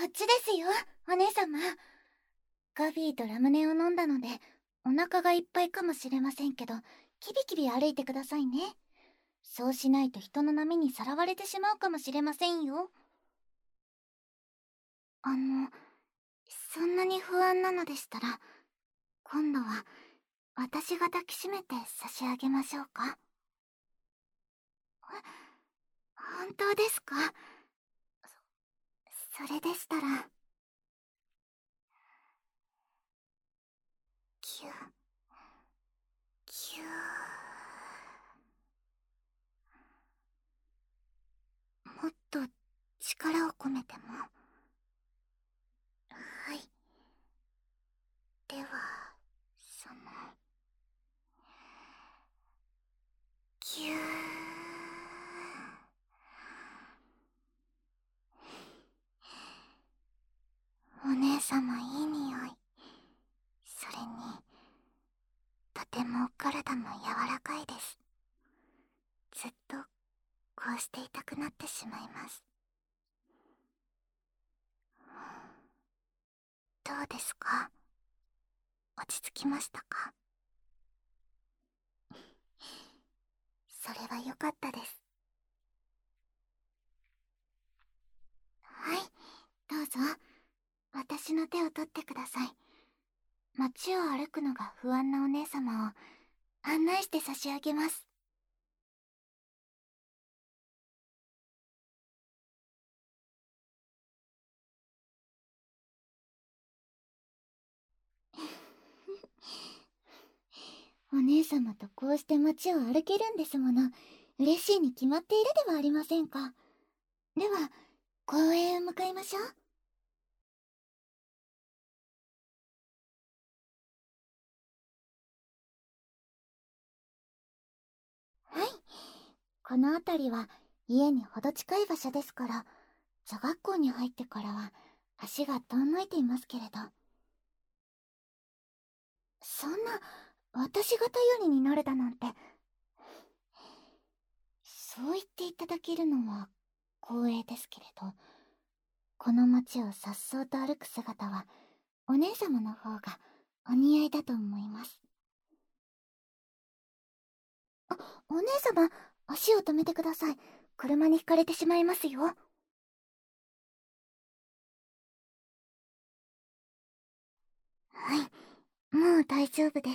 こっちですよ、お姉様。ガビーとラムネを飲んだので、お腹がいっぱいかもしれませんけど、キビキビ歩いてくださいね。そうしないと人の波にさらわれてしまうかもしれませんよ。そんなに不安なのでしたら、今度は私が抱きしめて差し上げましょうか。本当ですか？それでしたら。キュー、キュー。もっと力を込めても。はい。では、キュー。お姉様、いい匂い。それに、とてもお体も柔らかいです。ずっとこうしていたくなってしまいます。どうですか？落ち着きましたか？それは良かったです。はい、どうぞ。私の手を取ってください。街を歩くのが不安なお姉様を案内して差し上げます。お姉様とこうして街を歩けるんですもの。嬉しいに決まっているではありませんか。では、公園へ向かいましょう。はい。この辺りは家にほど近い場所ですから、女学校に入ってからは足が遠のいていますけれど。そんな、私が頼りになれたなんて。そう言っていただけるのは光栄ですけれど、この街を颯爽と歩く姿はお姉様の方がお似合いだと思います。お姉様、足を止めてください。車にひかれてしまいますよ。はい、もう大丈夫です。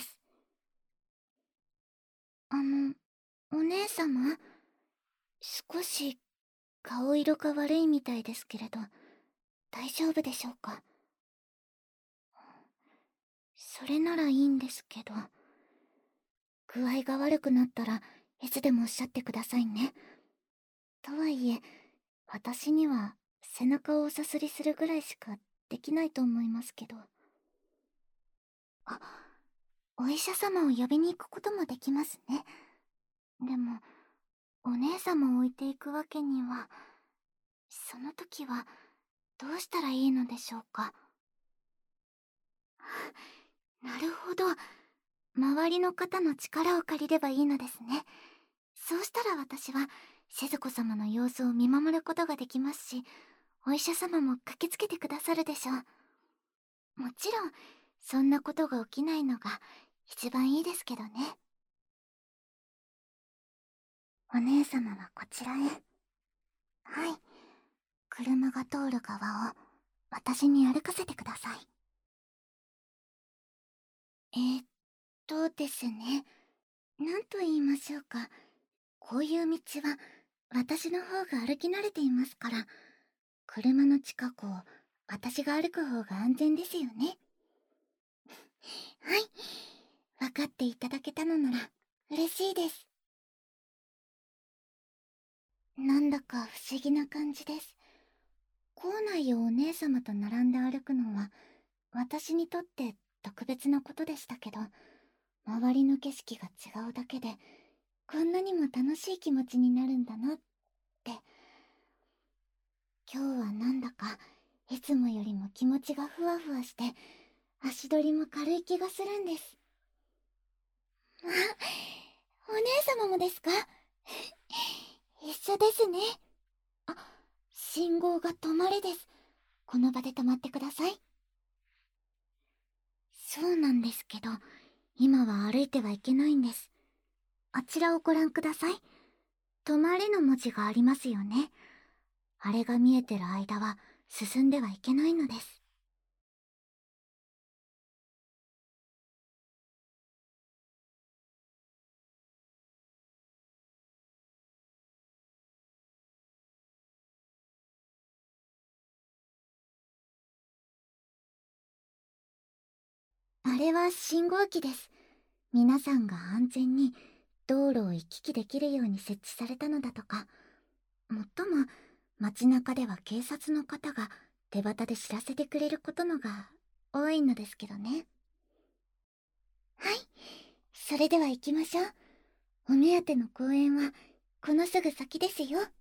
お姉様、少し顔色が悪いみたいですけれど、大丈夫でしょうか？それならいいんですけど、具合が悪くなったらいつでもおっしゃってくださいね。とはいえ、私には背中をおさすりするぐらいしかできないと思いますけど。あ、お医者様を呼びに行くこともできますね。でも、お姉様を置いていくわけには、その時はどうしたらいいのでしょうか。なるほど。周りの方の力を借りればいいのですね。そうしたら私は、静子様の様子を見守ることができますし、お医者様も駆けつけてくださるでしょう。もちろん、そんなことが起きないのが一番いいですけどね。お姉様はこちらへ。はい。車が通る側を私に歩かせてください。ですね。なんと言いましょうか。こういう道は私の方が歩き慣れていますから、車の近くを私が歩く方が安全ですよね。はい。分かっていただけたのなら嬉しいです。なんだか不思議な感じです。校内をお姉様と並んで歩くのは私にとって特別なことでしたけど、周りの景色が違うだけでこんなにも楽しい気持ちになるんだなって。今日はなんだかいつもよりも気持ちがふわふわして足取りも軽い気がするんです。あ、お姉様もですか？一緒ですね。あ、信号が止まれです。 この場で止まってください。そうなんですけど、今は歩いてはいけないんです。あちらをご覧ください。止まれの文字がありますよね。あれが見えてる間は進んではいけないのです。あれは信号機です。皆さんが安全に道路を行き来できるように設置されたのだとか。もっとも、街中では警察の方が手旗で知らせてくれることのが多いのですけどね。はい、それでは行きましょう。お目当ての公園はこのすぐ先ですよ。